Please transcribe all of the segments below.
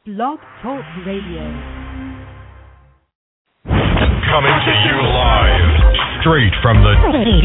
Blog Talk Radio. Coming to you live, straight from the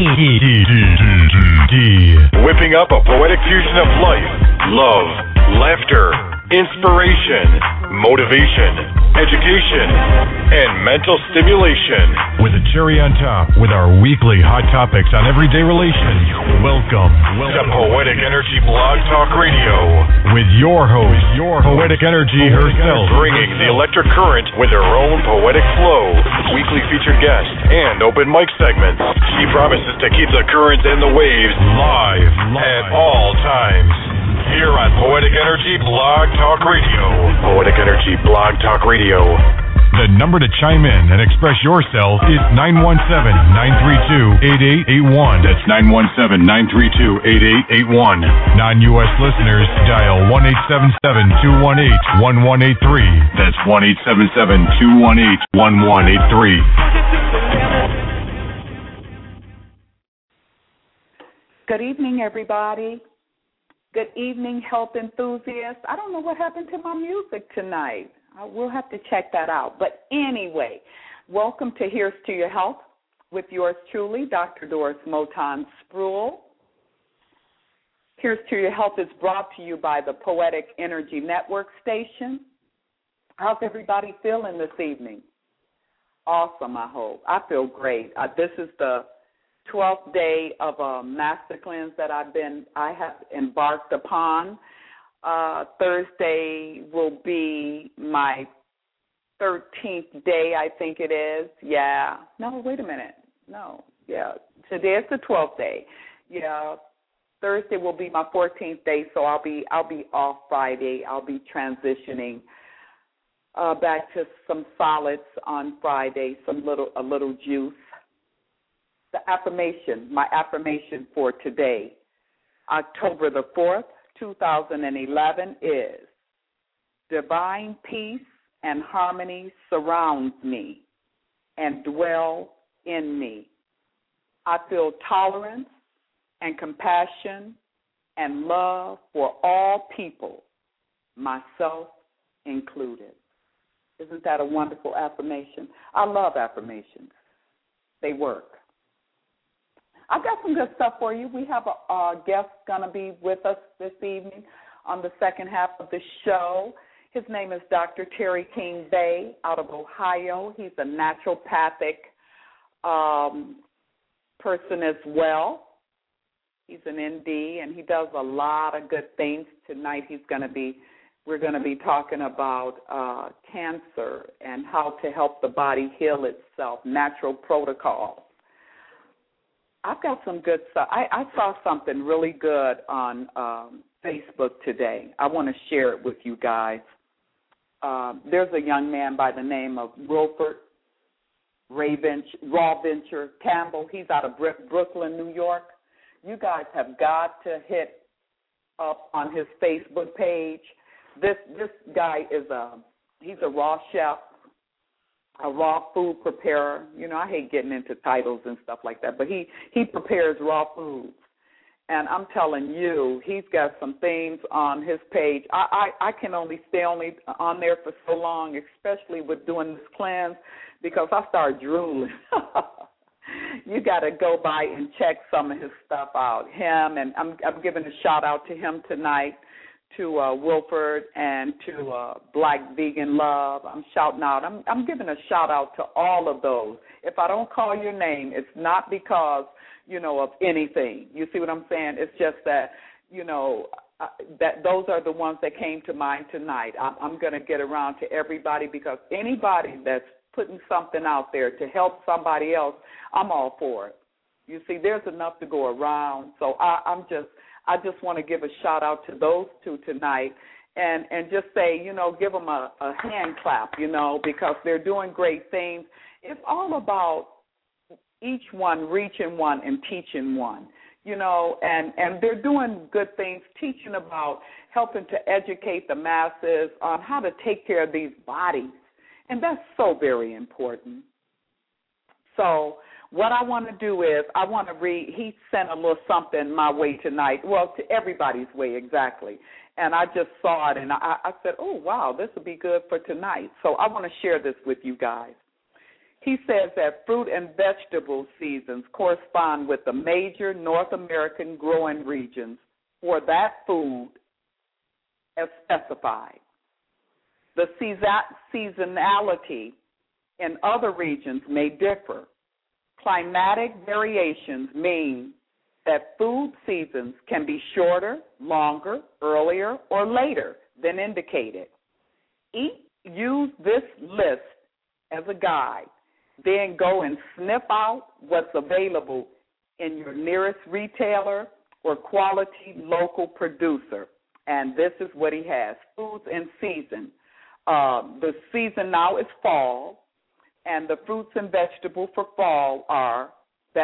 whipping up a poetic fusion of life, love, laughter, inspiration, motivation, education, and mental stimulation. With a cherry on top, with our weekly hot topics on everyday relations. Welcome to Poetic Energy Blog Talk Radio with your host, Poetic Energy herself, bringing the electric current with her own poetic flow, weekly featured guests, and open mic segments. She promises to keep the current and the waves live at all times. Here on Poetic Energy Blog Talk Radio. Poetic Energy Blog Talk Radio. The number to chime in and express yourself is 917-932-8881. That's 917-932-8881. Non-U.S. listeners, dial 1-877-218-1183. That's 1-877-218-1183. Good evening, everybody. Good evening, health enthusiasts. I don't know what happened to my music tonight. We'll have to check that out. But anyway, welcome to Here's to Your Health with yours truly, Dr. Doris Moton Spruill. Here's to Your Health is brought to you by the Poetic Energy Network station. How's everybody feeling this evening? Awesome, I hope. I feel great. This is the 12th day of a master cleanse that I have embarked upon. Thursday will be my 13th day, I think it is. Yeah. No, wait a minute. No. Yeah. Today is the 12th day. Yeah. Thursday will be my 14th day, so I'll be off Friday. I'll be transitioning back to some solids on Friday, a little juice. My affirmation for today, October the 4th, 2011, is divine peace and harmony surrounds me and dwell in me. I feel tolerance and compassion and love for all people, myself included. Isn't that a wonderful affirmation? I love affirmations. They work. I've got some good stuff for you. We have a guest going to be with us this evening on the second half of the show. His name is Dr. Terry King Bay out of Ohio. He's a naturopathic person as well. He's an ND, and he does a lot of good things. Tonight we're going to be talking about cancer and how to help the body heal itself, natural protocols. I've got some good stuff. I saw something really good on Facebook today. I want to share it with you guys. There's a young man by the name of Wilford Rawventure Campbell. He's out of Brooklyn, New York. You guys have got to hit up on his Facebook page. This guy he's a raw chef, a raw food preparer. You know, I hate getting into titles and stuff like that, but he prepares raw foods. And I'm telling you, he's got some things on his page. I can only stay on there for so long, especially with doing this cleanse, because I start drooling. You got to go by and check some of his stuff out. Him, and I'm giving a shout-out to him tonight, to Wilford and to Black Vegan Love. I'm shouting out. I'm giving a shout-out to all of those. If I don't call your name, it's not because, of anything. You see what I'm saying? It's just that, that those are the ones that came to mind tonight. I'm going to get around to everybody, because anybody that's putting something out there to help somebody else, I'm all for it. You see, there's enough to go around. So I just want to give a shout-out to those two tonight and just say, give them a hand clap, because they're doing great things. It's all about each one reaching one and teaching one, and they're doing good things, teaching about helping to educate the masses on how to take care of these bodies, and that's so very important. So What I want to do is I want to read. He sent a little something my way tonight. Well, to everybody's way, exactly. And I just saw it, and I said, oh, wow, this will be good for tonight. So I want to share this with you guys. He says that fruit and vegetable seasons correspond with the major North American growing regions for that food as specified. The seasonality in other regions may differ. Climatic variations mean that food seasons can be shorter, longer, earlier, or later than indicated. Use this list as a guide. Then go and sniff out what's available in your nearest retailer or quality local producer. And this is what he has, foods in season. The season now is fall, and the fruits and vegetables for fall are,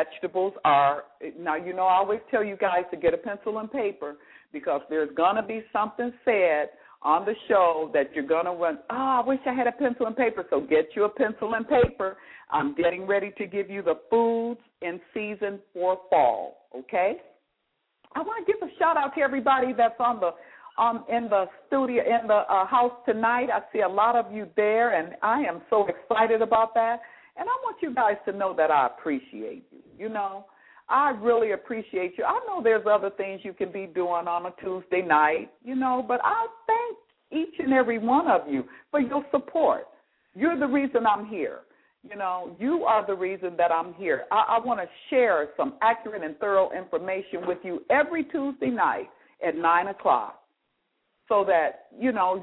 now, you know, I always tell you guys to get a pencil and paper because there's going to be something said on the show that you're going to run, I wish I had a pencil and paper. So get you a pencil and paper. I'm getting ready to give you the foods in season for fall, okay? I want to give a shout-out to everybody that's in the studio, in the house tonight. I see a lot of you there, and I am so excited about that. And I want you guys to know that I appreciate you. You know, I really appreciate you. I know there's other things you can be doing on a Tuesday night, you know, but I thank each and every one of you for your support. You're the reason I'm here. You know, you are the reason that I'm here. I want to share some accurate and thorough information with you every Tuesday night at 9 o'clock so that, you know,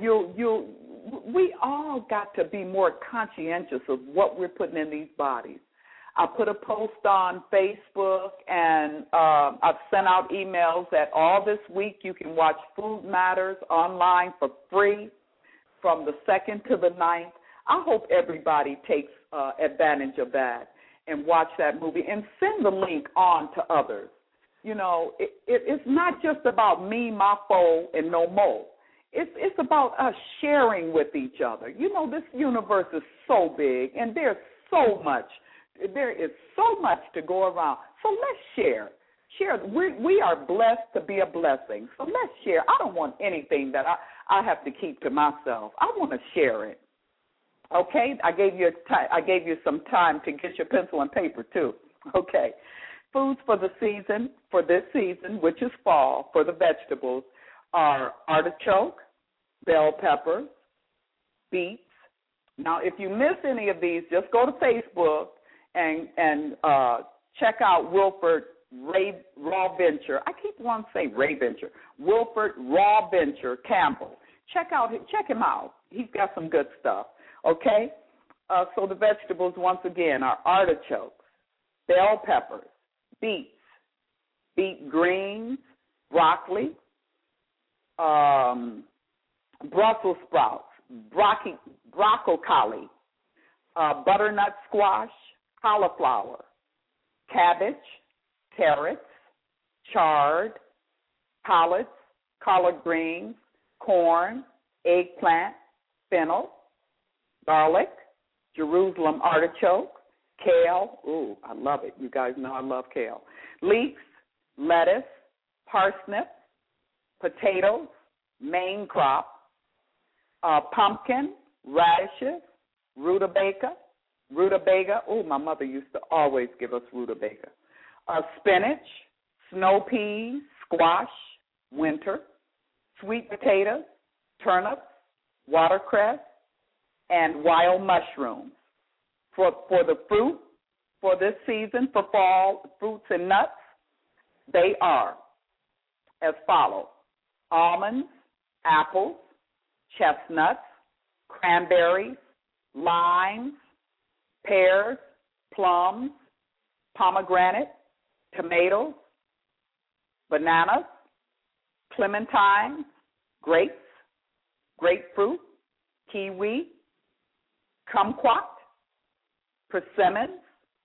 we all got to be more conscientious of what we're putting in these bodies. I put a post on Facebook, and I've sent out emails that all this week you can watch Food Matters online for free from the 2nd to the 9th. I hope everybody takes advantage of that and watch that movie and send the link on to others. You know, it's not just about me, my foe, and no more. It's about us sharing with each other. You know, this universe is so big, and there's so much. There is so much to go around. So let's share. We are blessed to be a blessing. So let's share. I don't want anything that I have to keep to myself. I want to share it. Okay? I gave you some time to get your pencil and paper too. Okay. Foods for the season, for this season, which is fall, for the vegetables, are artichoke, bell peppers, beets. Now, if you miss any of these, just go to Facebook and check out Wilford Raw Venture. I keep wanting to say Ray Venture. Wilford Raw Venture Campbell. Check him out. He's got some good stuff. Okay? So the vegetables, once again, are artichokes, bell peppers, beets, beet greens, broccoli, Brussels sprouts, broccoli, butternut squash, cauliflower, cabbage, carrots, chard, collards, collard greens, corn, eggplant, fennel, garlic, Jerusalem artichoke, kale. Ooh, I love it. You guys know I love kale. Leeks, lettuce, parsnip, potatoes, main crop, pumpkin, radishes, rutabaga. Oh, my mother used to always give us rutabaga. Spinach, snow peas, squash, winter, sweet potatoes, turnips, watercress, and wild mushrooms. For the fruit, for this season, for fall, fruits and nuts, they are as follows: almonds, apples, chestnuts, cranberries, limes, pears, plums, pomegranate, tomatoes, bananas, clementines, grapes, grapefruit, kiwi, kumquat, persimmons,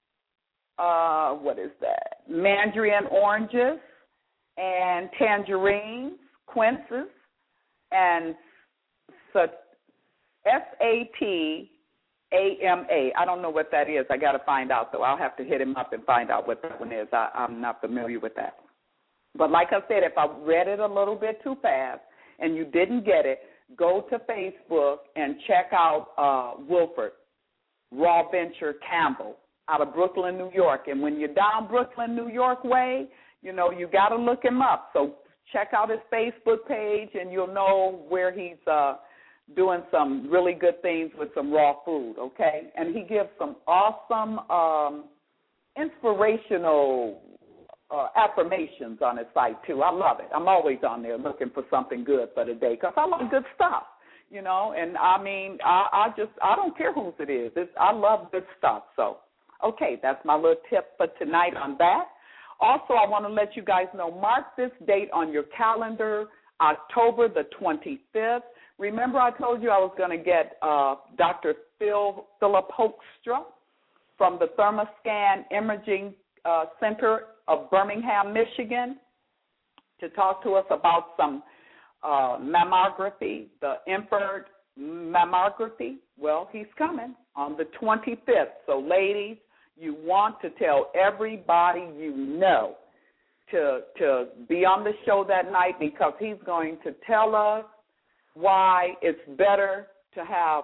mandarin oranges, and tangerines, quinces, and SAT AMA. I don't know what that is. I got to find out, though. I'll have to hit him up and find out what that one is. I'm not familiar with that. But like I said, if I read it a little bit too fast and you didn't get it, go to Facebook and check out Wilford Raw Venture Campbell out of Brooklyn, New York. And when you're down Brooklyn, New York way, you know, you got to look him up. So check out his Facebook page and you'll know where he's doing some really good things with some raw food, okay? And he gives some awesome inspirational affirmations on his site, too. I love it. I'm always on there looking for something good for the day because I love good stuff, you know. And, I mean, I don't care whose it is. I love good stuff. So, okay, that's my little tip for tonight on that. Also, I want to let you guys know, mark this date on your calendar, October the 25th. Remember I told you I was going to get Dr. Philip Hoekstra from the ThermoScan Imaging Center of Birmingham, Michigan, to talk to us about some mammography, the infrared mammography. Well, he's coming on the 25th. So, ladies, you want to tell everybody you know to be on the show that night because he's going to tell us why it's better to have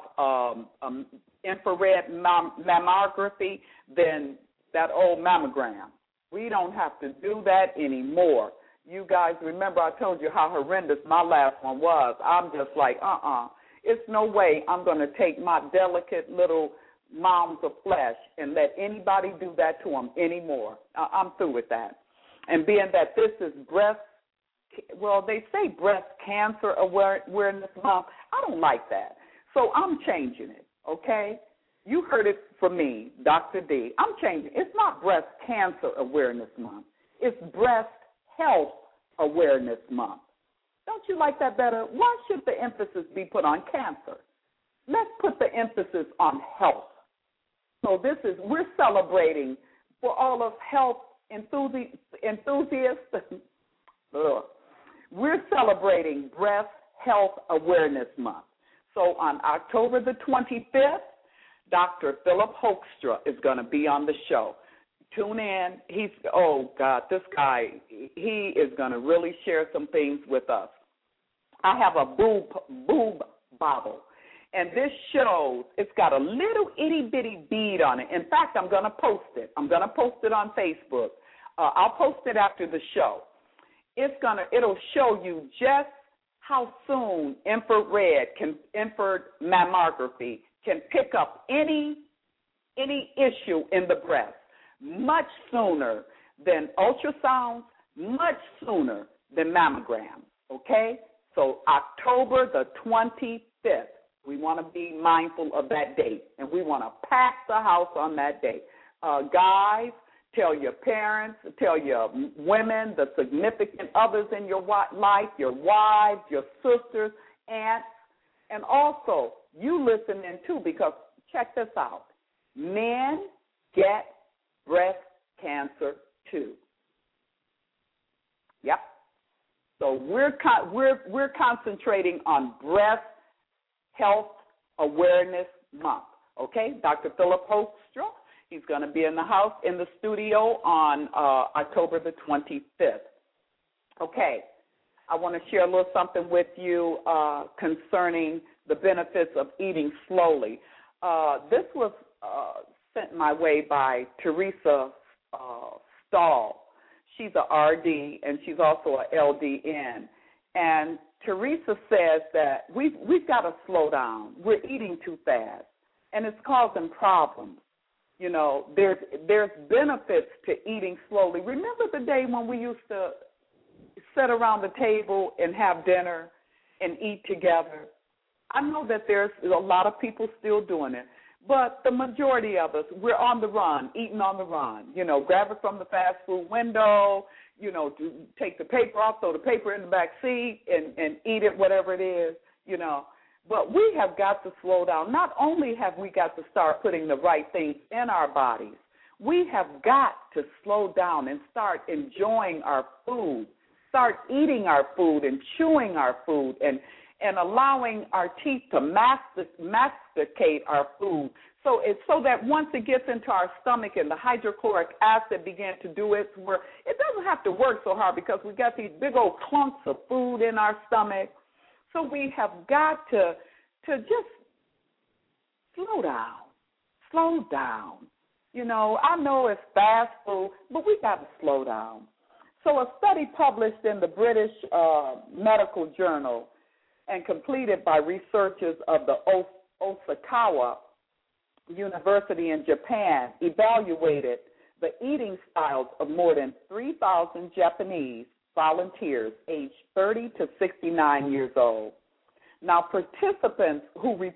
infrared mammography than that old mammogram. We don't have to do that anymore. You guys remember I told you how horrendous my last one was. I'm just like, it's no way I'm going to take my delicate little mounds of flesh and let anybody do that to them anymore. I'm through with that. And being that this is they say breast cancer awareness month. I don't like that. So I'm changing it, okay? You heard it from me, Dr. D. I'm changing it. It's not breast cancer awareness month. It's breast health awareness month. Don't you like that better? Why should the emphasis be put on cancer? Let's put the emphasis on health. So we're celebrating for all of health enthusiasts. We're celebrating Breast Health Awareness Month. So on October the 25th, Dr. Philip Hoekstra is going to be on the show. Tune in. This guy, he is going to really share some things with us. I have a boob bottle, and this shows it's got a little itty-bitty bead on it. In fact, I'm going to post it. I'm going to post it on Facebook. I'll post it after the show. It'll show you just how soon infrared mammography can pick up any issue in the breast, much sooner than ultrasounds, much sooner than mammograms, okay? So October the 25th, we want to be mindful of that date, and we want to pack the house on that day. Guys, tell your parents, tell your women, the significant others in your life, your wives, your sisters, aunts, and also you listen in too, because check this out. Men get breast cancer too. Yep. So we're concentrating on Breast Health Awareness Month. Okay, Dr. Philip Hoekstra. He's going to be in the studio on October the 25th. Okay, I want to share a little something with you concerning the benefits of eating slowly. This was sent my way by Teresa Stahl. She's a RD, and she's also a LDN. And Teresa says that we've got to slow down. We're eating too fast, and it's causing problems. You know, there's benefits to eating slowly. Remember the day when we used to sit around the table and have dinner and eat together? I know that there's a lot of people still doing it, but the majority of us, we're on the run, eating on the run. You know, grab it from the fast food window, you know, take the paper off, throw the paper in the back seat, and eat it, whatever it is, you know. But we have got to slow down. Not only have we got to start putting the right things in our bodies, we have got to slow down and start enjoying our food, start eating our food and chewing our food and allowing our teeth to masticate our food So that once it gets into our stomach and the hydrochloric acid begins to do its work, it doesn't have to work so hard because we got these big old clumps of food in our stomach. So we have got to just slow down. Slow down. You know, I know it's fast food, but we got to slow down. So a study published in the British Medical Journal and completed by researchers of the Osakawa University in Japan evaluated the eating styles of more than 3,000 Japanese volunteers aged 30 to 69 years old. Now, participants who were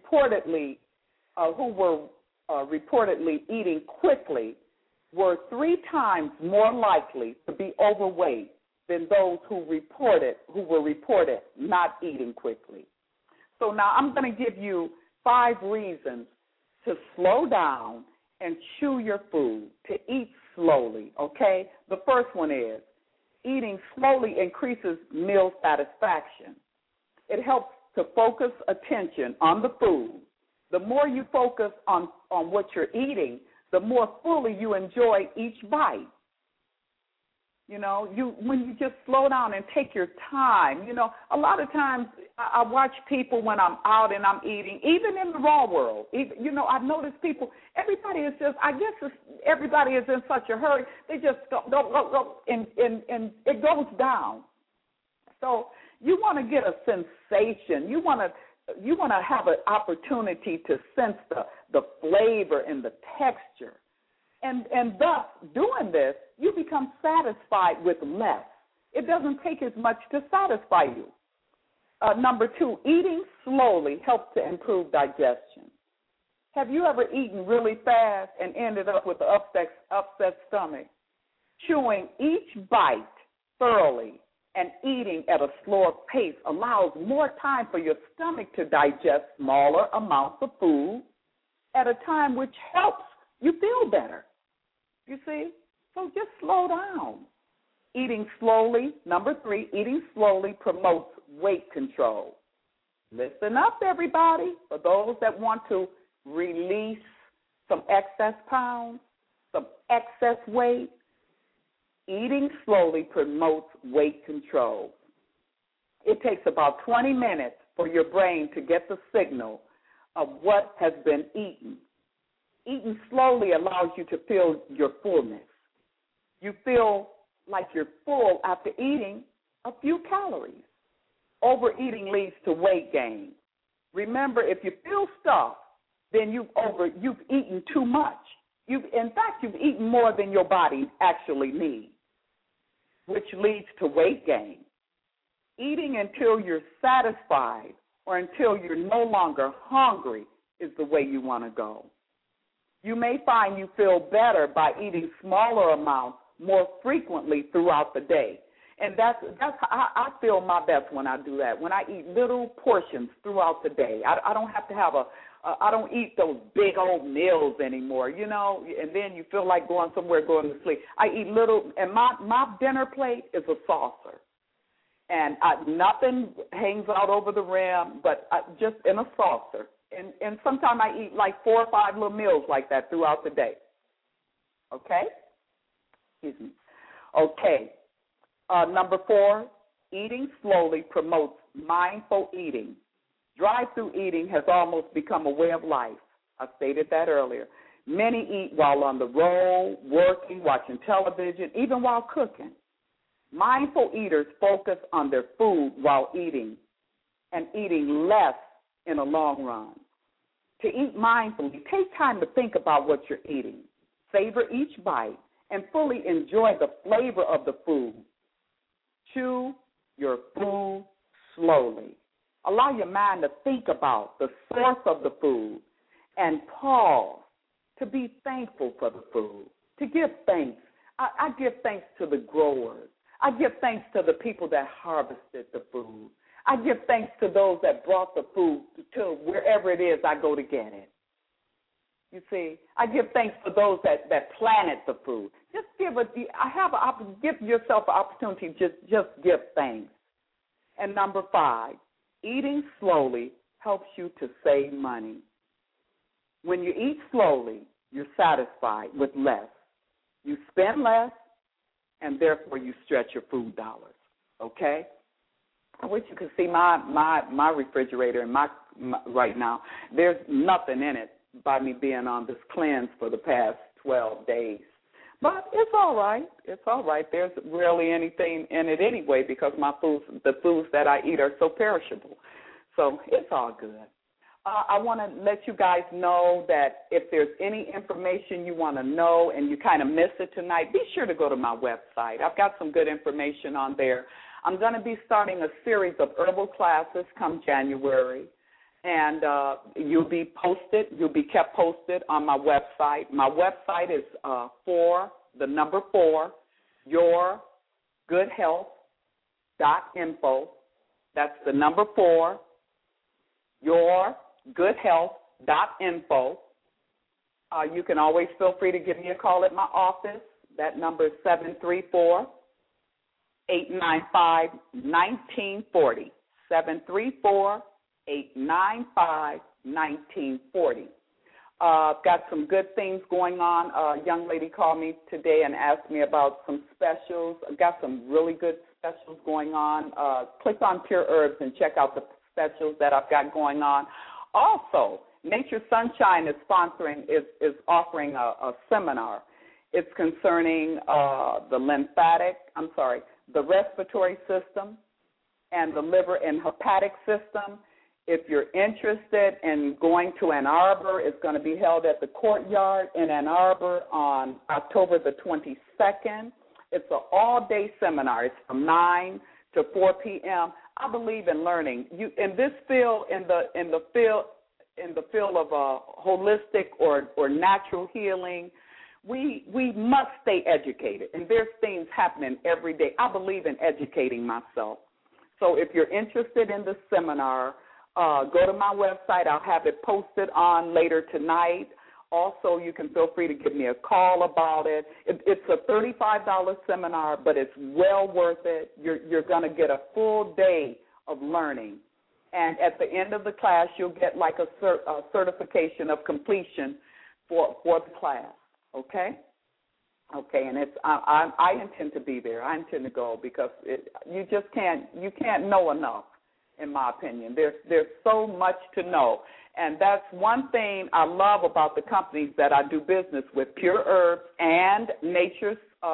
reportedly eating quickly were 3 times more likely to be overweight than those who were reported not eating quickly. So now I'm going to give you 5 reasons to slow down and chew your food, to eat slowly, okay? The first one is eating slowly increases meal satisfaction. It helps to focus attention on the food. The more you focus on what you're eating, the more fully you enjoy each bite. You know, when you just slow down and take your time. You know, a lot of times I watch people when I'm out and I'm eating, even in the raw world. You know, I've noticed people, everybody is just, everybody is in such a hurry. They just go, and it goes down. So you want to get a sensation. You want to have an opportunity to sense the flavor and the texture. And thus, doing this, you become satisfied with less. It doesn't take as much to satisfy you. Number 2, eating slowly helps to improve digestion. Have you ever eaten really fast and ended up with an upset stomach? Chewing each bite thoroughly and eating at a slower pace allows more time for your stomach to digest smaller amounts of food at a time, which helps you feel better. You see? So just slow down. Eating slowly, number 3, eating slowly promotes weight control. Listen up, everybody, for those that want to release some excess pounds, some excess weight. Eating slowly promotes weight control. It takes about 20 minutes for your brain to get the signal of what has been eaten. Eating slowly allows you to feel your fullness. You feel like you're full after eating a few calories. Overeating leads to weight gain. Remember, if you feel stuffed, then you've eaten too much. In fact, you've eaten more than your body actually needs, which leads to weight gain. Eating until you're satisfied or until you're no longer hungry is the way you want to go. You may find you feel better by eating smaller amounts more frequently throughout the day. And that's how I feel my best when I do that, when I eat little portions throughout the day. I don't have to have I don't eat those big old meals anymore, you know, and then you feel like going somewhere, going to sleep. I eat little, and my dinner plate is a saucer. And nothing hangs out over the rim, but just in a saucer. And sometimes I eat like 4 or 5 little meals like that throughout the day. Okay? Excuse me. Okay. Number 4, eating slowly promotes mindful eating. Drive-through eating has almost become a way of life. I stated that earlier. Many eat while on the road, working, watching television, even while cooking. Mindful eaters focus on their food while eating and eating less in the long run. To eat mindfully, take time to think about what you're eating. Savor each bite and fully enjoy the flavor of the food. Chew your food slowly. Allow your mind to think about the source of the food and pause to be thankful for the food, to give thanks. I give thanks to the growers. I give thanks to the people that harvested the food. I give thanks to those that brought the food to wherever it is I go to get it. You see, I give thanks to those that planted the food. Just give yourself an opportunity to just give thanks. And number 5, eating slowly helps you to save money. When you eat slowly, you're satisfied with less. You spend less, and therefore you stretch your food dollars, okay? I wish you could see my refrigerator and my right now. There's nothing in it by me being on this cleanse for the past 12 days. But it's all right. It's all right. There's rarely anything in it anyway because the foods that I eat are so perishable. So it's all good. I want to let you guys know that if there's any information you want to know and you kind of miss it tonight, be sure to go to my website. I've got some good information on there. I'm going to be starting a series of herbal classes come January, and you'll be kept posted on my website. My website is 4, yourgoodhealth.info. That's the number 4, yourgoodhealth.info. You can always feel free to give me a call at my office. That number is 734-895-1940. 734-895-1940. I've got some good things going on. A young lady called me today and asked me about some specials. I've got some really good specials going on. Click on Pure Herbs and check out the specials that I've got going on. Also, Nature Sunshine is offering a seminar. It's concerning the respiratory system and the liver and hepatic system. If you're interested in going to Ann Arbor, it's going to be held at the Courtyard in Ann Arbor on October the 22nd. It's an all-day seminar. It's from 9 to 4 p.m. I believe in learning. You in this field, in the field of holistic or natural healing, we must stay educated, and there's things happening every day. I believe in educating myself. So if you're interested in the seminar, go to my website. I'll have it posted on later tonight. Also, you can feel free to give me a call about it. It's a $35 seminar, but it's well worth it. You're going to get a full day of learning. And at the end of the class, you'll get like a certification of completion for the class, okay? Okay, and I intend to be there. I intend to go because you can't know enough, in my opinion. There's so much to know. And that's one thing I love about the companies that I do business with, Pure Herbs and Nature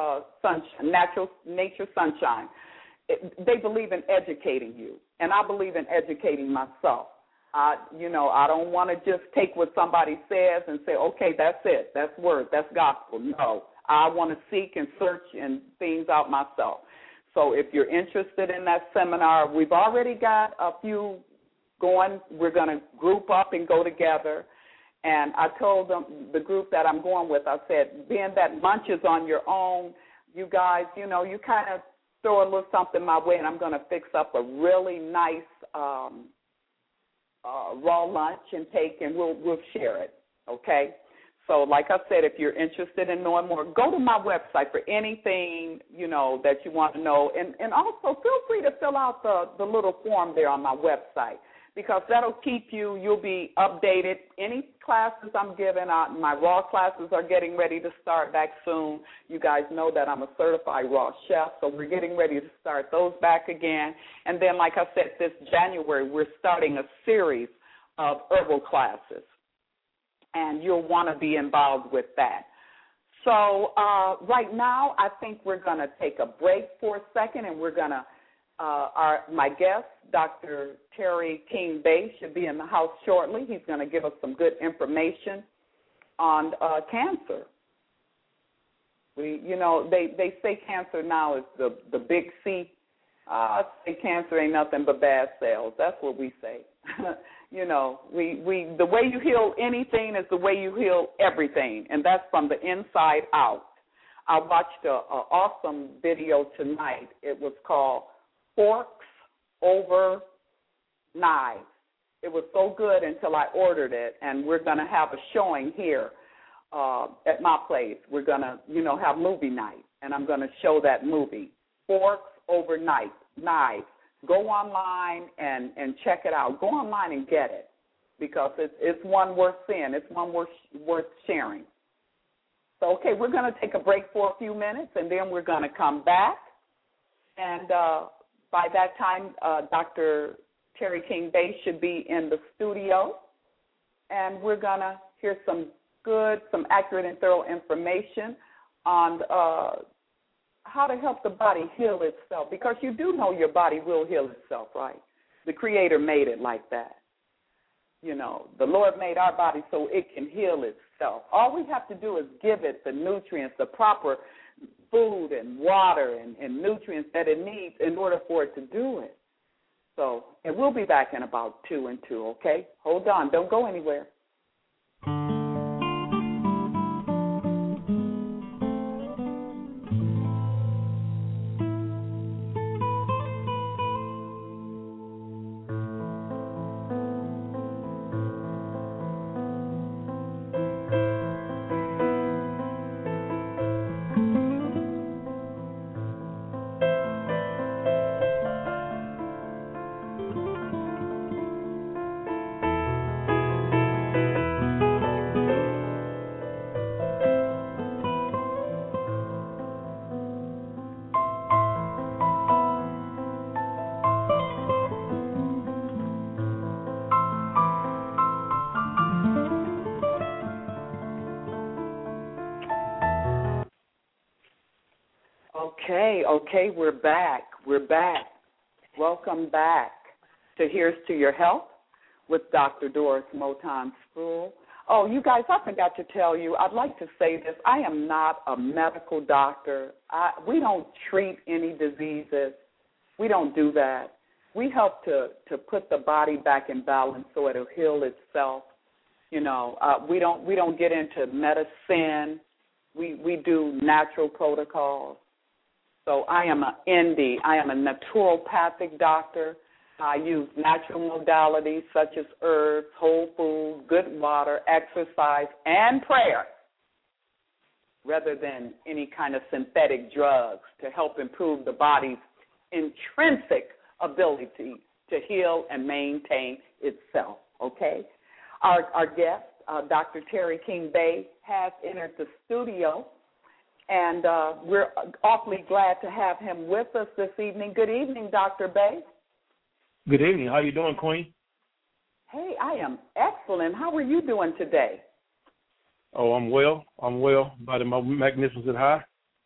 Sunshine. They believe in educating you, and I believe in educating myself. I don't want to just take what somebody says and say, okay, that's it, that's word, that's gospel. No, I want to seek and search and things out myself. So if you're interested in that seminar, we've already got a few going. We're going to group up and go together. And I told them, the group that I'm going with, I said, being that lunch is on your own, you guys, you kind of throw a little something my way, and I'm going to fix up a really nice raw lunch and we'll share it, okay? So like I said, if you're interested in knowing more, go to my website for anything, that you want to know. And also feel free to fill out the little form there on my website because that'll keep you'll be updated. Any classes I'm giving out, my raw classes are getting ready to start back soon. You guys know that I'm a certified raw chef, so we're getting ready to start those back again. And then, like I said, this January, we're starting a series of herbal classes. And you'll want to be involved with that. So right now, I think we're going to take a break for a second, and we're going to, my guest, Dr. Terry King Bay, should be in the house shortly. He's going to give us some good information on cancer. They say cancer now is the big C. I say cancer ain't nothing but bad cells. That's what we say. The way you heal anything is the way you heal everything, and that's from the inside out. I watched an awesome video tonight. It was called Forks Over Knives. It was so good until I ordered it, and we're going to have a showing here at my place. We're going to, have movie night, and I'm going to show that movie, Forks Over Knives. Go online and check it out. Go online and get it. because it's one worth seeing. It's one worth sharing. So, okay, we're going to take a break for a few minutes, and then we're going to come back. And by that time, Dr. Terry King Bay should be in the studio, and we're going to hear some accurate and thorough information on how to help the body heal itself, because you do know your body will heal itself, right? The Creator made it like that. You know, the Lord made our body so it can heal itself. All we have to do is give it the nutrients, the proper food and water and nutrients that it needs in order for it to do it. So, and we'll be back in about 2 and 2, okay? Hold on. Don't go anywhere. Okay, we're back. Welcome back to Here's to Your Health with Dr. Doris Moton Sproul. Oh, you guys, I forgot to tell you, I'd like to say this. I am not a medical doctor. We don't treat any diseases. We don't do that. We help to put the body back in balance so it'll heal itself. You know, we don't get into medicine. We do natural protocols. So I am an ND. I am a naturopathic doctor. I use natural modalities such as herbs, whole food, good water, exercise, and prayer, rather than any kind of synthetic drugs to help improve the body's intrinsic ability to heal and maintain itself, okay? Our guest, Dr. Terry King Bay, has entered the studio, and we're awfully glad to have him with us this evening. Good evening, Dr. Bay. Good evening. How you doing, Queen? Hey, I am excellent. How are you doing today? Oh, I'm well. By the magnificent high.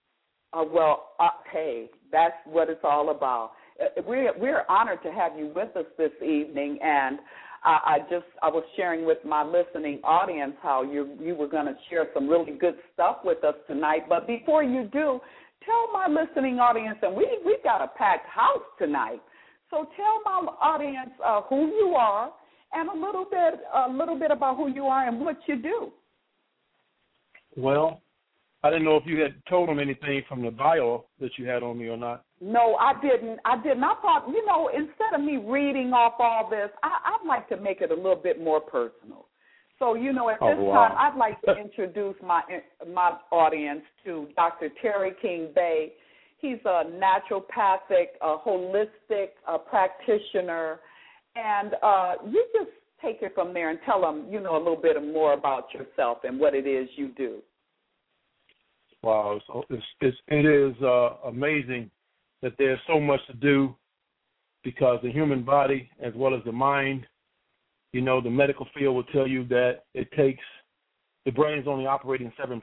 Hey, that's what it's all about. We're honored to have you with us this evening, and I was sharing with my listening audience how you were going to share some really good stuff with us tonight. But before you do, tell my listening audience, and we've got a packed house tonight. So tell my audience who you are and a little bit about who you are and what you do. Well, I didn't know if you had told them anything from the bio that you had on me or not. No, I didn't. I thought, instead of me reading off all this, I'd like to make it a little bit more personal. So, at this time, I'd like to introduce my audience to Dr. Terry King Bay. He's a naturopathic, holistic practitioner, and you just take it from there and tell them, a little bit more about yourself and what it is you do. Wow, it is amazing that there's so much to do, because the human body as well as the mind, the medical field will tell you that the brain's only operating 7%,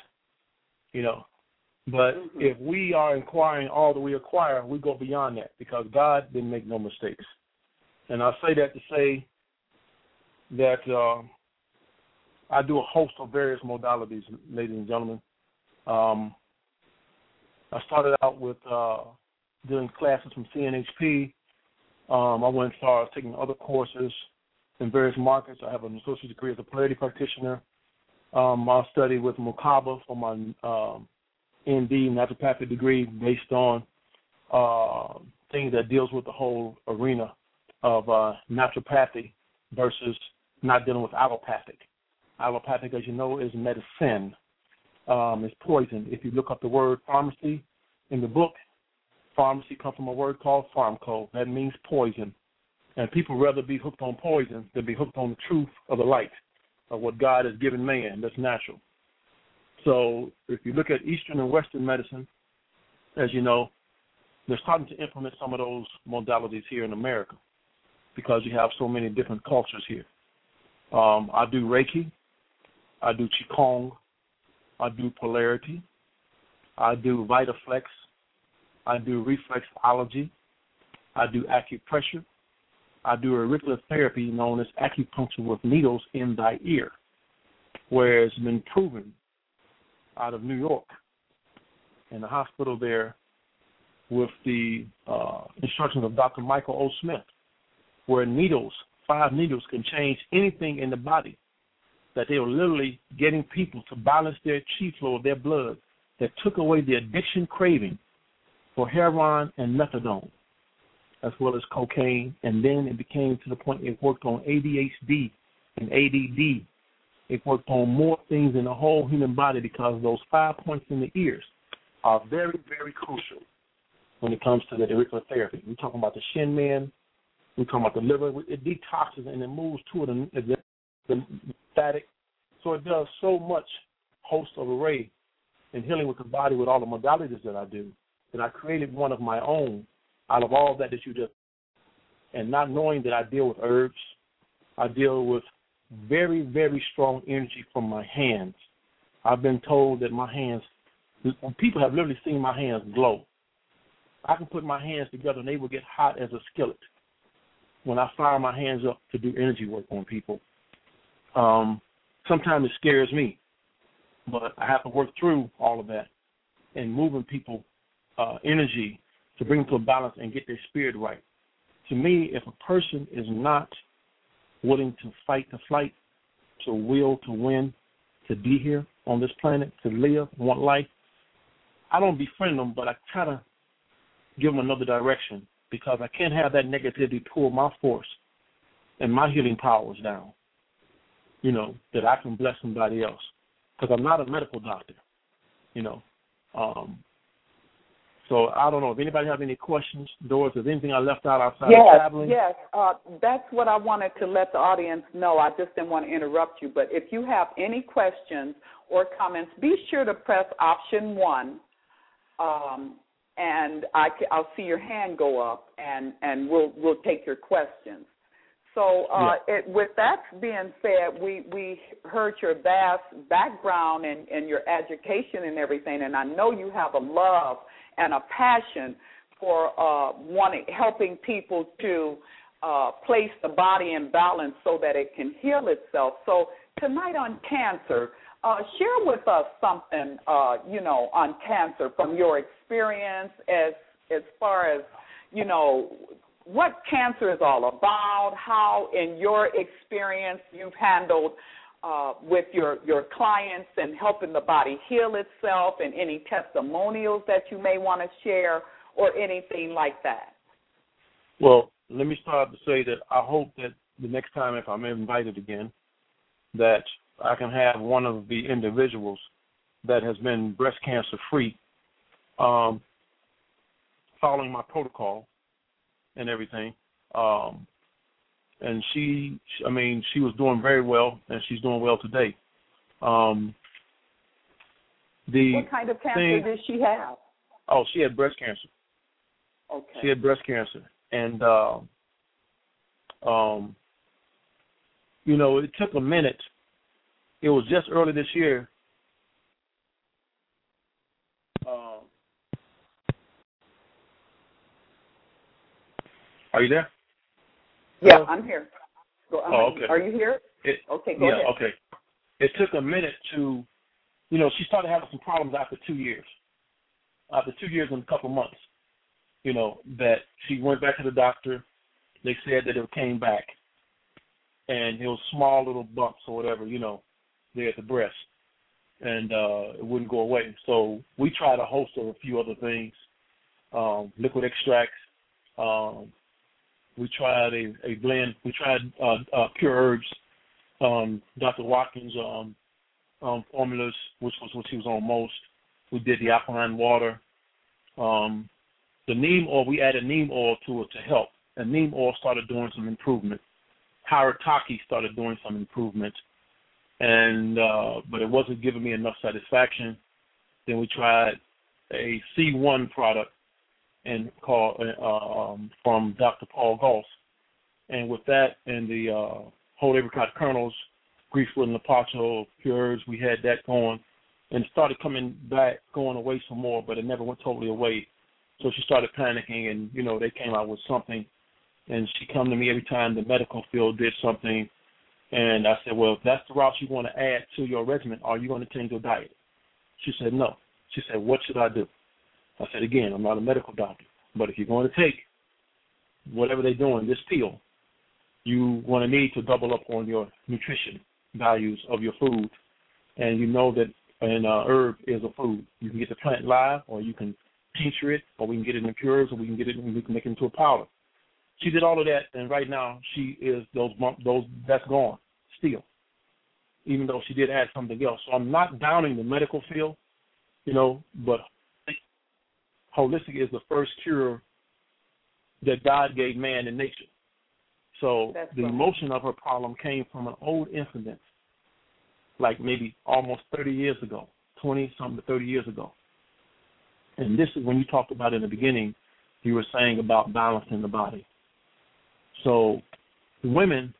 But if we are acquiring all that we acquire, we go beyond that, because God didn't make no mistakes. And I say that to say that I do a host of various modalities, ladies and gentlemen. I started out with doing classes from CNHP. I went and started taking other courses in various markets. I have an associate degree as a polarity practitioner. I studied with Mokaba for my ND, naturopathic degree, based on things that deals with the whole arena of naturopathy versus not dealing with allopathic. Allopathic, as you know, is medicine. It's poison. If you look up the word pharmacy in the book, pharmacy comes from a word called pharmco. That means poison. And people rather be hooked on poison than be hooked on the truth of the light of what God has given man that's natural. So if you look at Eastern and Western medicine, as you know, they're starting to implement some of those modalities here in America because you have so many different cultures here. I do Reiki. I do Qigong. I do polarity. I do Vitaflex. I do reflexology. I do acupressure. I do auricular therapy known as acupuncture with needles in thy ear, where it's been proven out of New York in the hospital there with the instructions of Dr. Michael O. Smith, where needles, 5 needles, can change anything in the body, that they were literally getting people to balance their chi flow of their blood that took away the addiction craving for heroin and methadone, as well as cocaine, and then it became to the point it worked on ADHD and ADD. It worked on more things in the whole human body because those 5 points in the ears are very, very crucial when it comes to the auricular therapy. We're talking about the shin men. We're talking about the liver. It detoxes and it moves to the lymphatic. So it does so much host of array in healing with the body with all the modalities that I do. And I created one of my own out of all that you just, and not knowing that I deal with herbs, I deal with very, very strong energy from my hands. I've been told that my hands, people have literally seen my hands glow. I can put my hands together and they will get hot as a skillet when I fire my hands up to do energy work on people. Sometimes it scares me, but I have to work through all of that and moving people energy to bring them to a balance and get their spirit right. To me, if a person is not willing to fight the fight, to will to win, to be here on this planet, to live, want life, I don't befriend them, but I try to give them another direction because I can't have that negativity pull my force and my healing powers down, that I can bless somebody else because I'm not a medical doctor, So I don't know if anybody have any questions. Doris, is anything I left out outside of traveling? Yes, that's what I wanted to let the audience know. I just didn't want to interrupt you. But if you have any questions or comments, be sure to press option 1, and I'll see your hand go up, and we'll take your questions. So with that being said, we heard your vast background and your education and everything, and I know you have a love and a passion for helping people to place the body in balance so that it can heal itself. So tonight on cancer, share with us something, on cancer from your experience as far as, what cancer is all about, how in your experience you've handled with your clients and helping the body heal itself, and any testimonials that you may want to share or anything like that. Well, let me start to say that I hope that the next time, if I'm invited again, that I can have one of the individuals that has been breast cancer free, following my protocol and everything. And she was doing very well, and she's doing well today. What kind of cancer did she have? Oh, she had breast cancer. Okay. She had breast cancer. And, it took a minute. It was just early this year. Are you there? Yeah, I'm here. Okay. Are you here? Okay, go ahead. Yeah, okay. It took a minute to, she started having some problems after 2 years. After 2 years and a couple months, that she went back to the doctor. They said that it came back. And it was small little bumps or whatever, there at the breast. And it wouldn't go away. So we tried a host of a few other things, liquid extracts. We tried a blend. We tried pure herbs, Dr. Watkins' formulas, which was what she was on most. We did the alkaline water. The neem oil, we added neem oil to it to help. and neem oil started doing some improvement. Harataki started doing some improvement, and but it wasn't giving me enough satisfaction. Then we tried a C1 product and called from Dr. Paul Goss, and with that and the whole apricot kernels, greasewood and lepacho, pure herbs, we had that going, and it started coming back, going away some more, but it never went totally away. So she started panicking, and they came out with something. And she come to me every time the medical field did something, and I said, well, if that's the route you want to add to your regimen, are you going to change your diet? She said, no. She said, what should I do? I said, again, I'm not a medical doctor, but if you're going to take whatever they're doing, this pill, you want to need to double up on your nutrition values of your food, and you know that an herb is a food. You can get the plant live, or you can tincture it, or we can get it in pure herbs, or we can get it and we can make it into a powder. She did all of that, and right now she is that's gone still, even though she did add something else. So I'm not downing the medical field, but holistic is the first cure that God gave man in nature. So that's the emotion of her problem came from an old incident, like maybe almost 30 years ago, 20-something to 30 years ago. And this is when you talked about in the beginning, you were saying about balancing the body. So women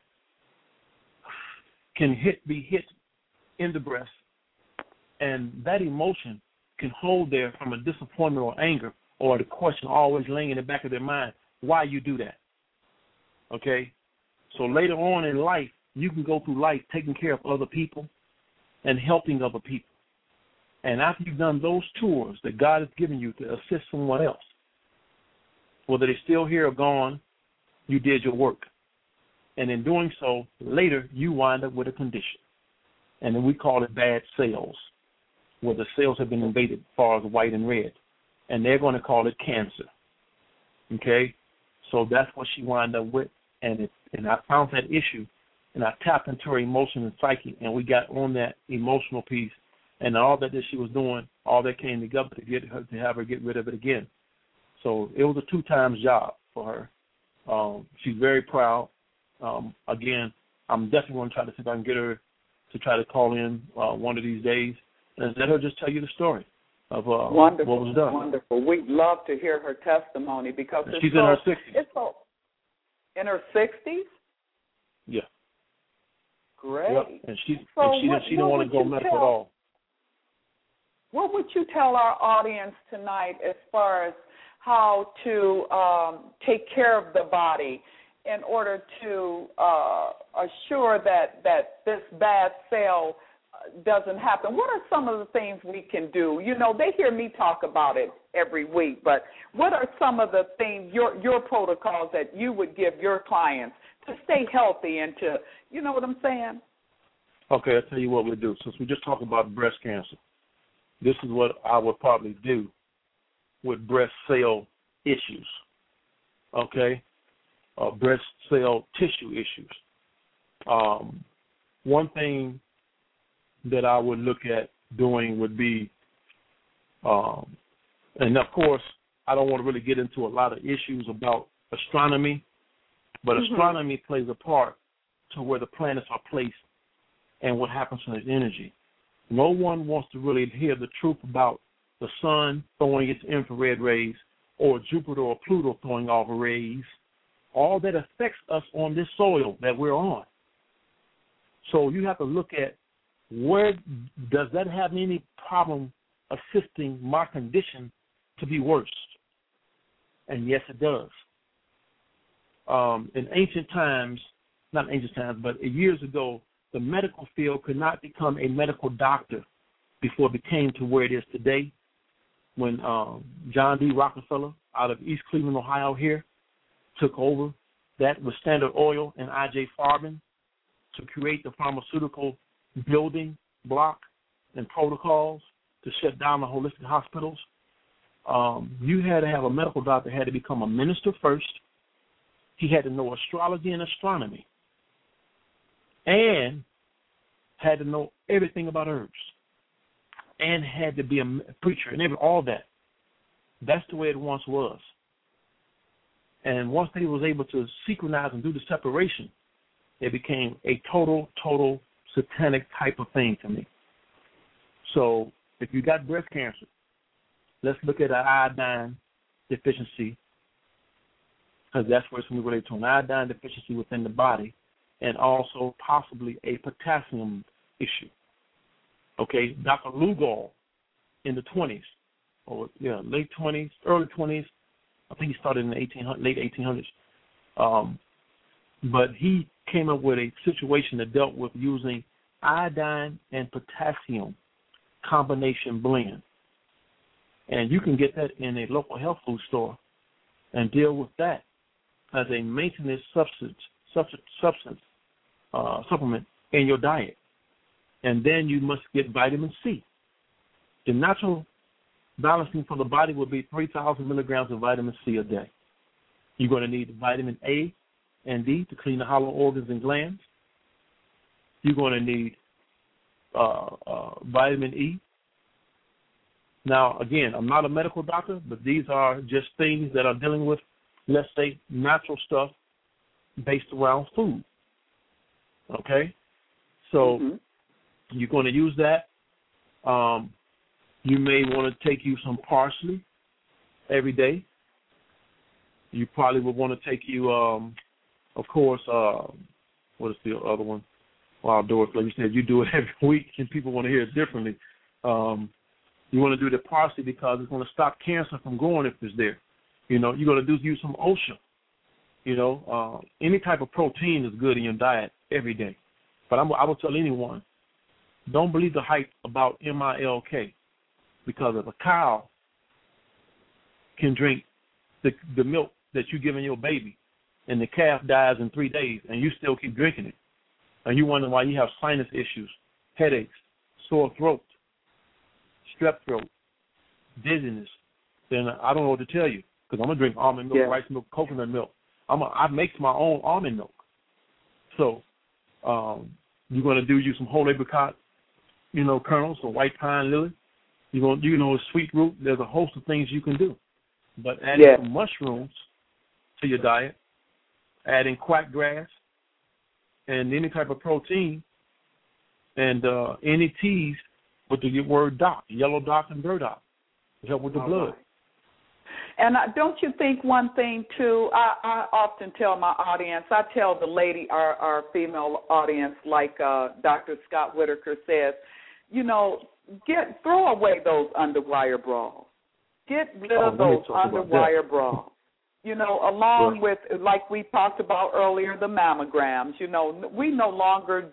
can be hit in the breast, and that emotion can hold there from a disappointment or anger, or the question always laying in the back of their mind, why you do that? Okay? So later on in life, you can go through life taking care of other people and helping other people. And after you've done those tours that God has given you to assist someone else, whether they're still here or gone, you did your work. And in doing so, later you wind up with a condition. And then we call it bad cells, where the cells have been invaded as far as white and red. And they're going to call it cancer. Okay? So that's what she wound up with. And I found that issue, and I tapped into her emotion and psyche, and we got on that emotional piece. And all that she was doing, all that came together to have her get rid of it again. So it was a 2 times job for her. She's very proud. Again, I'm definitely going to try to see if I can get her to try to call in one of these days and let her just tell you the story of what was done. Wonderful. We'd love to hear her testimony because she's in her 60s. In her 60s? Yeah. Great. Yep. And she don't want to go medical at all. What would you tell our audience tonight as far as how to take care of the body in order to assure that this bad cell doesn't happen? What are some of the things we can do? They hear me talk about it every week, but what are some of the things, your protocols that you would give your clients to stay healthy and to, you know what I'm saying? Okay, I'll tell you what we do. Since we just talked about breast cancer, this is what I would probably do with breast cell issues, okay, breast cell tissue issues. One thing that I would look at doing would be, and of course, I don't want to really get into a lot of issues about astronomy, but astronomy plays a part to where the planets are placed and what happens to its energy. No one wants to really hear the truth about the sun throwing its infrared rays or Jupiter or Pluto throwing off rays. All that affects us on this soil that we're on. So you have to look at where does that have any problem assisting my condition to be worse? And yes, it does. In ancient times, not ancient times, but years ago, the medical field could not become a medical doctor before it became to where it is today. When John D. Rockefeller out of East Cleveland, Ohio here, took over that with Standard Oil and I.J. Farben to create the pharmaceutical building block and protocols to shut down the holistic hospitals, you had to have a medical doctor had to become a minister first. He had to know astrology and astronomy and had to know everything about herbs and had to be a preacher and all that. That's the way it once was. And once they was able to synchronize and do the separation, it became a total satanic type of thing to me. So if you got breast cancer, let's look at an iodine deficiency, because that's where it's going to be related to an iodine deficiency within the body, and also possibly a potassium issue. Okay, Dr. Lugol in the 20s, late 20s, early 20s, I think he started in the late 1800s, but he came up with a situation that dealt with using iodine and potassium combination blend. And you can get that in a local health food store and deal with that as a maintenance supplement in your diet. And then you must get vitamin C. The natural balancing for the body will be 3,000 milligrams of vitamin C a day. You're going to need vitamin A and D to clean the hollow organs and glands. You're going to need vitamin E. Now, again, I'm not a medical doctor, but these are just things that are dealing with, let's say, natural stuff based around food. Okay? So you're going to use that. You may want to take you some parsley every day. You probably would want to take you, of course, what is the other one? Well, Doris, like you said, you do it every week, and people want to hear it differently. You want to do the parsley because it's going to stop cancer from growing if it's there. You know, you're going to use some OSHA. You know, any type of protein is good in your diet every day. But I will tell anyone, don't believe the hype about MILK, because if a cow can drink the milk that you're giving your baby and the calf dies in 3 days and you still keep drinking it, and you wonder why you have sinus issues, headaches, sore throat, strep throat, dizziness, then I don't know what to tell you, because I'm going to drink almond milk, rice milk, coconut milk. I make my own almond milk. So you're going to do you some whole apricot, kernels, or white pine lily. You're going to sweet root. There's a host of things you can do. But adding some mushrooms to your diet, adding quack grass, and any type of protein, and any teas with the word dock, yellow dock and burdock, to help with the blood. Right. And don't you think one thing, too, I often tell my audience, I tell the lady, our female audience, like Dr. Scott Whitaker says, throw away those underwire bras. Get rid of those underwire bras. Along with, like we talked about earlier, the mammograms. We no longer,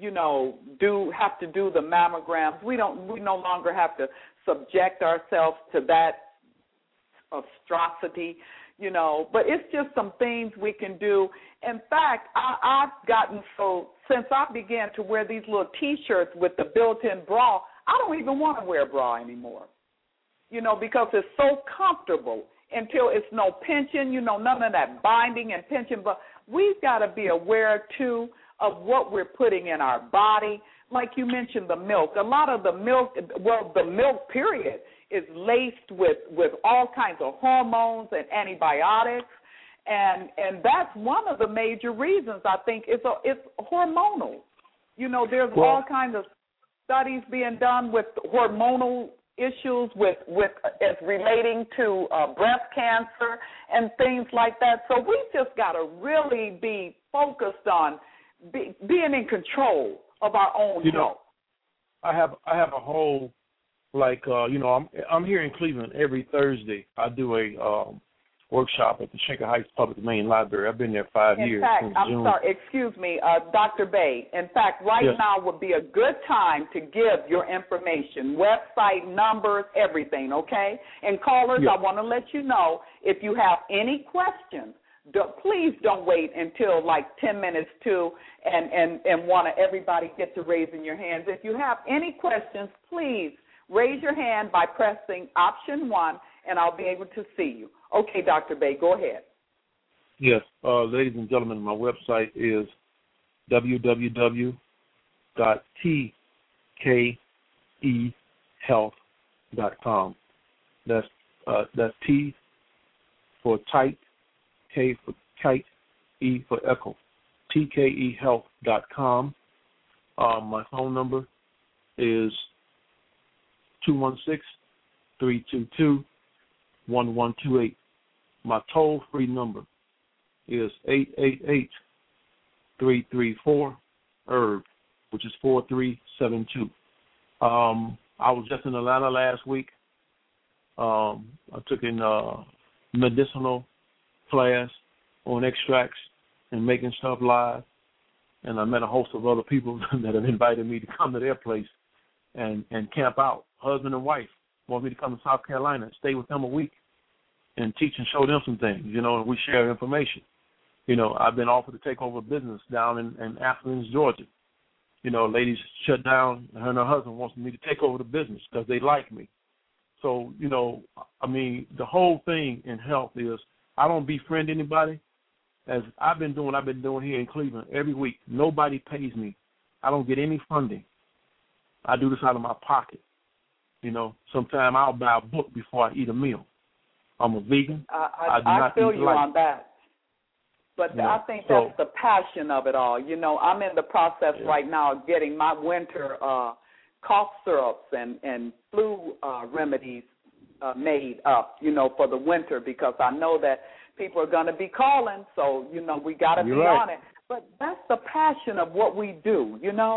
have to do the mammograms. We no longer have to subject ourselves to that atrocity, But it's just some things we can do. In fact, I've gotten since I began to wear these little T-shirts with the built-in bra, I don't even want to wear a bra anymore, because it's so comfortable until it's no pinching, none of that binding and pinching. But we've got to be aware, too, of what we're putting in our body. Like you mentioned, the milk. A lot of the milk, the milk, period, is laced with all kinds of hormones and antibiotics. And that's one of the major reasons, I think, it's hormonal. There's all kinds of studies being done with hormonal issues with as relating to breast cancer and things like that. So we just got to really be focused on being in control of our own health. I have a whole, I'm here in Cleveland every Thursday. I do a workshop at the Shaker Heights Public Domain Library. I've been there 5 years. In fact, excuse me, Dr. Bay. In fact, now would be a good time to give your information, website, numbers, everything, okay? And callers, I want to let you know, if you have any questions, please don't wait until like 10 minutes to and want everybody get to raising your hands. If you have any questions, please raise your hand by pressing option 1, and I'll be able to see you. Okay, Dr. Bay, go ahead. Yes, ladies and gentlemen, my website is www.tkehealth.com. That's T for tight, K for kite, E for echo, tkehealth.com. My phone number is 216-322-1128. My toll-free number is 888-334-HERB, which is 4372. I was just in Atlanta last week. I took in medicinal class on extracts and making stuff live, and I met a host of other people that have invited me to come to their place and camp out. Husband and wife want me to come to South Carolina and stay with them a week and teach and show them some things, and we share information. I've been offered to take over business down in Athens, Georgia. Ladies shut down, her and her husband wants me to take over the business because they like me. So, the whole thing in health is I don't befriend anybody. As I've been doing here in Cleveland every week. Nobody pays me. I don't get any funding. I do this out of my pocket. Sometimes I'll buy a book before I eat a meal. I'm a vegan. I feel you on that. But I think that's the passion of it all. I'm in the process right now of getting my winter cough syrups and flu remedies made up, for the winter, because I know that people are going to be calling, so, we got to be on it. But that's the passion of what we do,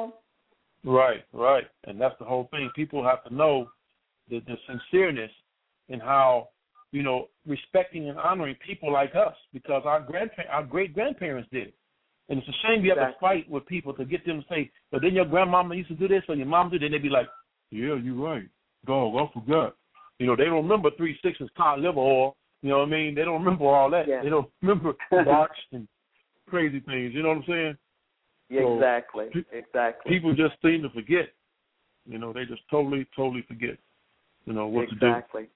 Right. And that's the whole thing. People have to know the sincereness in how, respecting and honoring people like us, because our great-grandparents did. And it's a shame you have to fight with people to get them to say, but then your grandmama used to do this or your mom did, and they'd be like, yeah, you're right. Dog, I forgot. They don't remember 3 6's cod liver oil. You know what I mean? They don't remember all that. Yeah. They don't remember marks and crazy things. You know what I'm saying? Yeah, so exactly. People just seem to forget. They just totally forget. What to do. Exactly.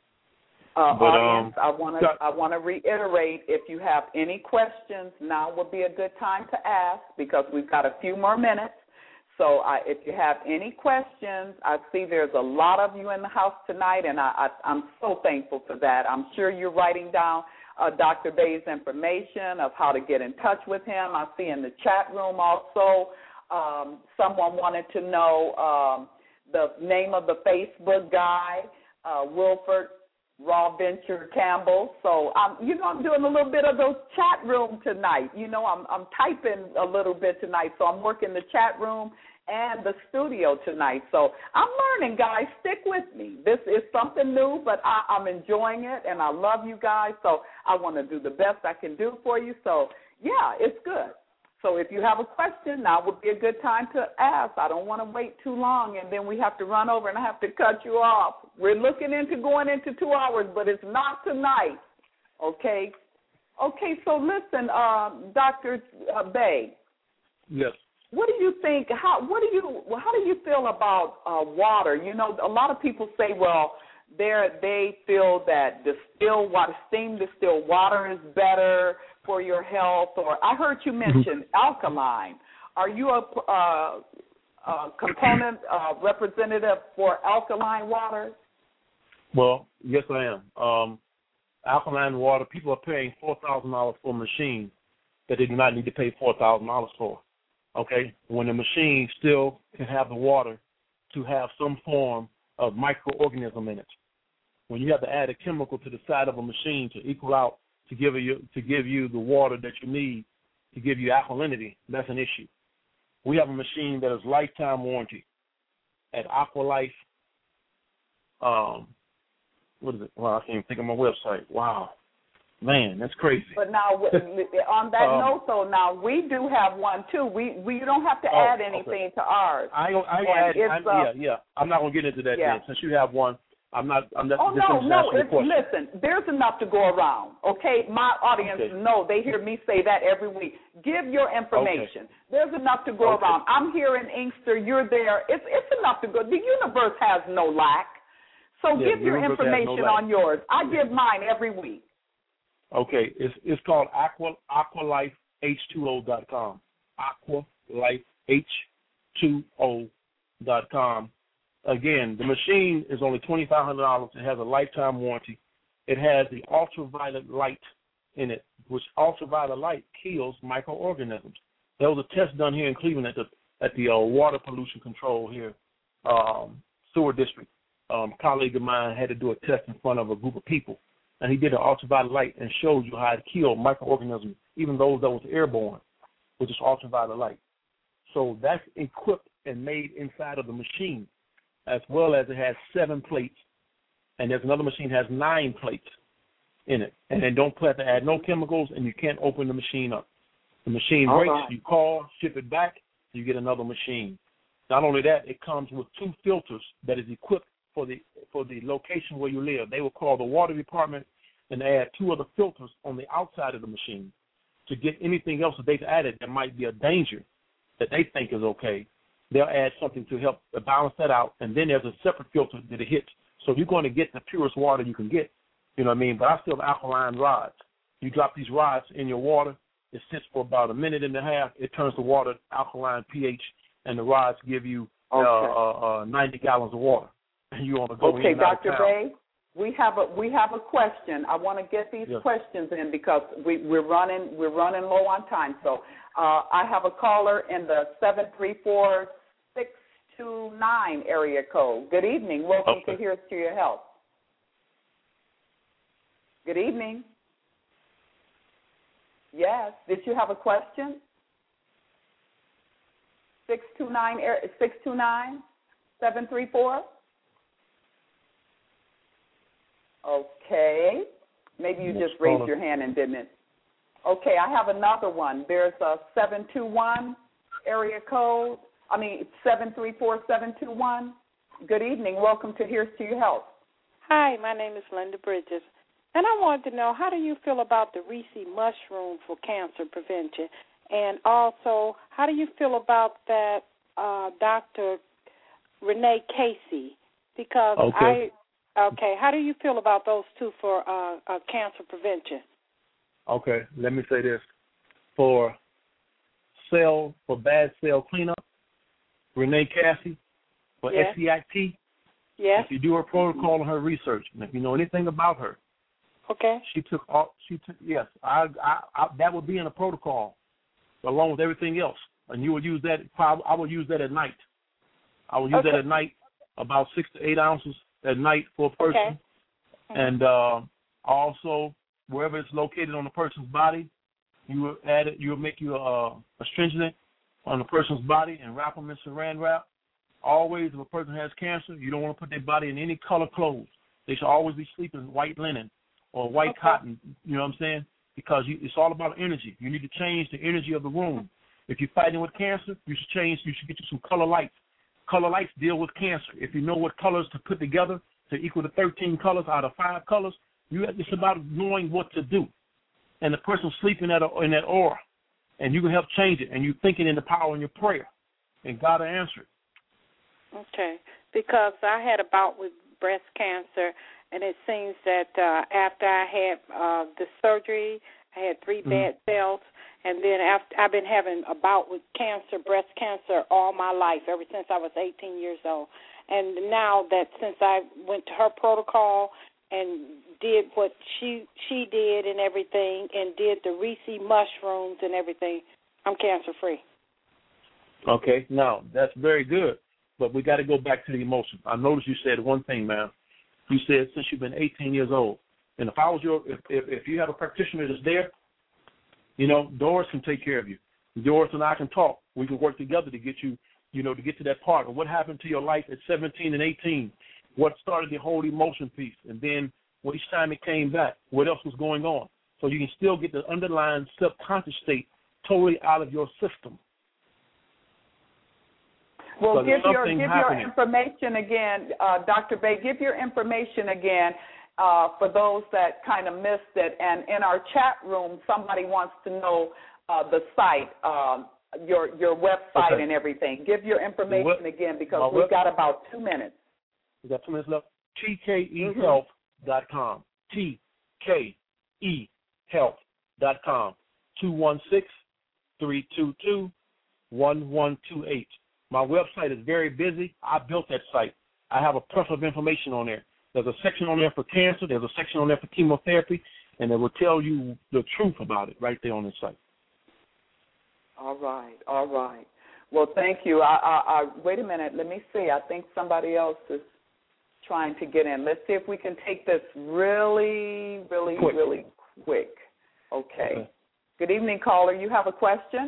Audience, I want to reiterate, if you have any questions, now would be a good time to ask because we've got a few more minutes. So if you have any questions, I see there's a lot of you in the house tonight, and I'm so thankful for that. I'm sure you're writing down Dr. Bay's information of how to get in touch with him. I see in the chat room also someone wanted to know the name of the Facebook guy, Wilford Raw Venture Campbell. So I'm doing a little bit of those chat room tonight. I'm typing a little bit tonight, so I'm working the chat room and the studio tonight. So I'm learning, guys. Stick with me. This is something new, but I'm enjoying it, and I love you guys. So I want to do the best I can do for you. So, yeah, it's good. So if you have a question, now would be a good time to ask. I don't want to wait too long, and then we have to run over and I have to cut you off. We're looking into going into 2 hours, but it's not tonight, okay? Okay, so listen, Dr. Bay. Yes. What do you think? How do you feel about water? A lot of people say, well, they feel that steam distilled water is better for your health. Or I heard you mention alkaline. Are you a component representative for alkaline water? Well, yes, I am. Alkaline water, people are paying $4,000 for a machine that they do not need to pay $4,000 for. Okay, when the machine still can have the water to have some form of microorganism in it. When you have to add a chemical to the side of a machine to equal out, to give you the water that you need to give you alkalinity, that's an issue. We have a machine that is lifetime warranty at Aqualife. What is it? Well, I can't even think of my website. Wow. Man, that's crazy. But now, on that note, though, now we do have one too. We don't have to add anything to ours. I'm not going to get into that then. Since you have one, I'm not. Listen, there's enough to go around. Okay, my audience know. They hear me say that every week. Give your information. Okay. There's enough to go around. I'm here in Inkster. You're there. It's enough to go. The universe has no lack. So give your information on yours. I give mine every week. Okay, it's called AqualifeH2O.com. AqualifeH2O.com. Again, the machine is only $2,500. It has a lifetime warranty. It has the ultraviolet light in it, which ultraviolet light kills microorganisms. There was a test done here in Cleveland at the water pollution control here, sewer district. A colleague of mine had to do a test in front of a group of people, and he did an ultraviolet light and showed you how it killed microorganisms, even those that was airborne, with this ultraviolet light. So that's equipped and made inside of the machine, as well as it has 7 plates, and there's another machine that has 9 plates in it. And then don't have to add no chemicals, and you can't open the machine up. The machine breaks, you call, ship it back, you get another machine. Not only that, it comes with 2 filters that is equipped for the location where you live. They will call the water department and add 2 other filters on the outside of the machine to get anything else that they've added that might be a danger that they think is okay. They'll add something to help balance that out, and then there's a separate filter that it hits. So you're going to get the purest water you can get, you know what I mean? But I still have alkaline rods. You drop these rods in your water, it sits for about a minute and a half, it turns the water alkaline pH, and the rods give you 90 gallons of water. And you want to go in and out of town. Dr. Bay, we have a question. I want to get these questions in because we're running low on time. So I have a caller in the 734-629 area code. Good evening. Welcome to Here's to Your Health. Good evening. Yes. Did you have a question? 629-734? Okay. Maybe you just raised your hand and didn't. Okay, I have another one. There's a 721 area code. 734-721. Good evening. Welcome to Here's to Your Health. Hi, my name is Linda Bridges. And I wanted to know, how do you feel about the Reishi mushroom for cancer prevention? And also, how do you feel about that Dr. Renee Casey? Because how do you feel about those 2 for cancer prevention? Okay, let me say this. For bad cell cleanup, Renee Casey, for SCIT, if you do her protocol and her research, and if you know anything about her, that would be in a protocol along with everything else. And you would use that, I would use that at night. I would use that at night, about 6 to 8 ounces at night for a person. And also, wherever it's located on the person's body, you will add it. You will make you a astringent on the person's body and wrap them in Saran wrap. Always, if a person has cancer, you don't want to put their body in any color clothes. They should always be sleeping in white linen or white cotton. You know what I'm saying? Because it's all about energy. You need to change the energy of the room. If you're fighting with cancer, you should get you some color lights. Color lights deal with cancer. If you know what colors to put together to equal the 13 colors out of 5 colors, it's about knowing what to do. And the person sleeping in that aura, and you can help change it. And you're thinking in the power in your prayer, and God will answer it. Okay, because I had a bout with breast cancer, and it seems that after I had the surgery, I had 3 bad cells, and then after I've been having a bout with cancer, breast cancer, all my life, ever since I was 18 years old. And now that since I went to her protocol and did what she did and everything, and did the Reishi mushrooms and everything, I'm cancer-free. Okay, now, that's very good, but we got to go back to the emotion. I noticed you said one thing, ma'am. You said since you've been 18 years old. And if I was if you have a practitioner that's there, you know, Doris can take care of you. Doris and I can talk. We can work together to get you, to get to that part of what happened to your life at 17 and 18, what started the whole emotion piece, and then each time it came back, what else was going on. So you can still get the underlying subconscious state totally out of your system. Well, give your information again, Dr. Bay. Give your information again for those that kind of missed it. And in our chat room, somebody wants to know the site, your website and everything. Give your information again because we've got about 2 minutes. We got 2 minutes left. TKEHealth.com. TKEHealth.com. 216-322-1128. My website is very busy. I built that site. I have a plethora of information on there. There's a section on there for cancer. There's a section on there for chemotherapy. and it will tell you the truth about it right there on the site. All right. Well, thank you. I wait a minute. Let me see. I think somebody else is trying to get in. Let's see if we can take this really quick. Okay. Good evening, caller. You have a question?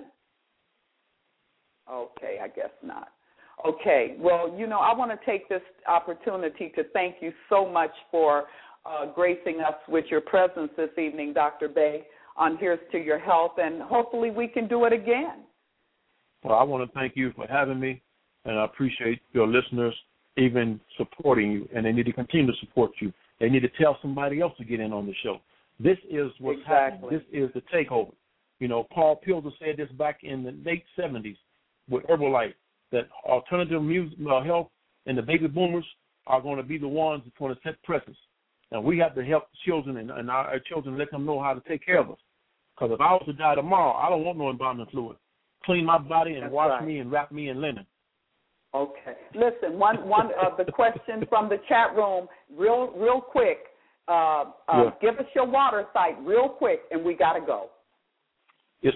Okay, I guess not. Okay. Well, I want to take this opportunity to thank you so much for gracing us with your presence this evening, Dr. Bey, on Here's to Your Health, and hopefully we can do it again. Well, I want to thank you for having me, and I appreciate your listeners even supporting you, and they need to continue to support you. They need to tell somebody else to get in on the show. This is what's happening. This is the takeover. Paul Pilger said this back in the late 70s with Herbalife, that alternative health and the baby boomers are going to be the ones that's going to set precedents. And we have to help children and our children, let them know how to take care of us. Because if I was to die tomorrow, I don't want no embalming fluid. Clean my body and wash me and wrap me in linen. Okay. Listen, one of the question from the chat room, real quick. Give us your water site real quick, and we got to go. It's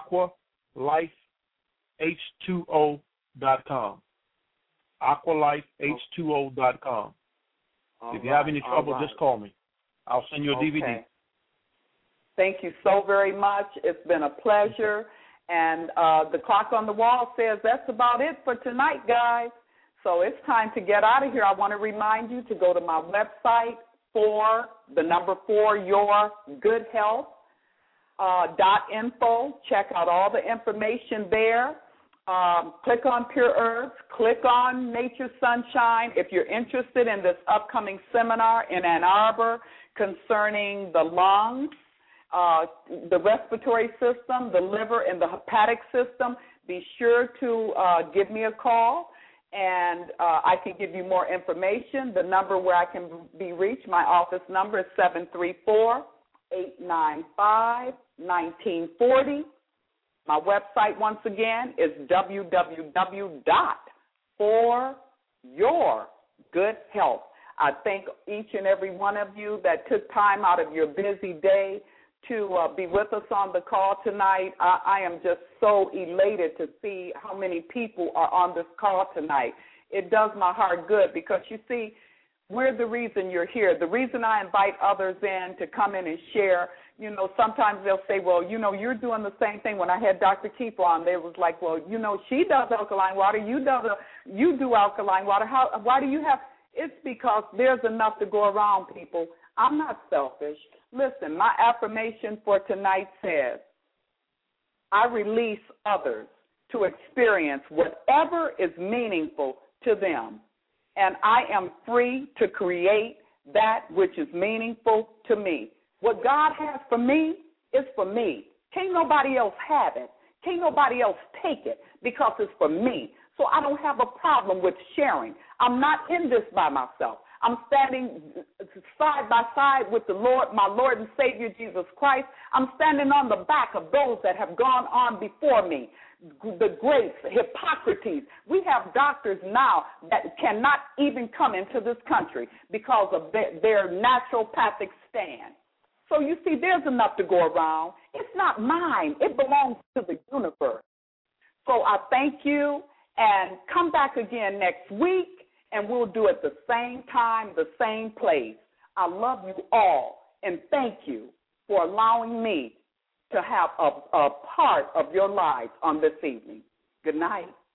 aqualifeh2o.com. aqualifeh2o.com. If you have any trouble, just call me. I'll send you a DVD. Thank you so very much. It's been a pleasure. And the clock on the wall says that's about it for tonight, guys. So it's time to get out of here. I want to remind you to go to my website, 4 Your Good Health .info. Check out all the information there. Click on Pure Herbs. Click on Nature Sunshine. If you're interested in this upcoming seminar in Ann Arbor concerning the lungs, the respiratory system, the liver, and the hepatic system, be sure to give me a call, and I can give you more information. The number where I can be reached, my office number is 734-895-1940. My website, once again, is www.foryourgoodhealth. I thank each and every one of you that took time out of your busy day to be with us on the call tonight. I am just so elated to see how many people are on this call tonight. It does my heart good because, you see, we're the reason you're here. The reason I invite others in to come in and share, sometimes they'll say, well, you're doing the same thing. When I had Dr. Keeper on, they was like, well, she does alkaline water. You do alkaline water. Why do you have? It's because there's enough to go around, people. I'm not selfish. Listen, my affirmation for tonight says, I release others to experience whatever is meaningful to them, and I am free to create that which is meaningful to me. What God has for me is for me. Can't nobody else have it. Can't nobody else take it because it's for me. So I don't have a problem with sharing. I'm not in this by myself. I'm standing side by side with the Lord, my Lord and Savior, Jesus Christ. I'm standing on the back of those that have gone on before me, the greats, Hippocrates. We have doctors now that cannot even come into this country because of their naturopathic stand. So you see, there's enough to go around. It's not mine. It belongs to the universe. So I thank you, and come back again next week, and we'll do it the same time, the same place. I love you all, and thank you for allowing me to have a part of your lives on this evening. Good night.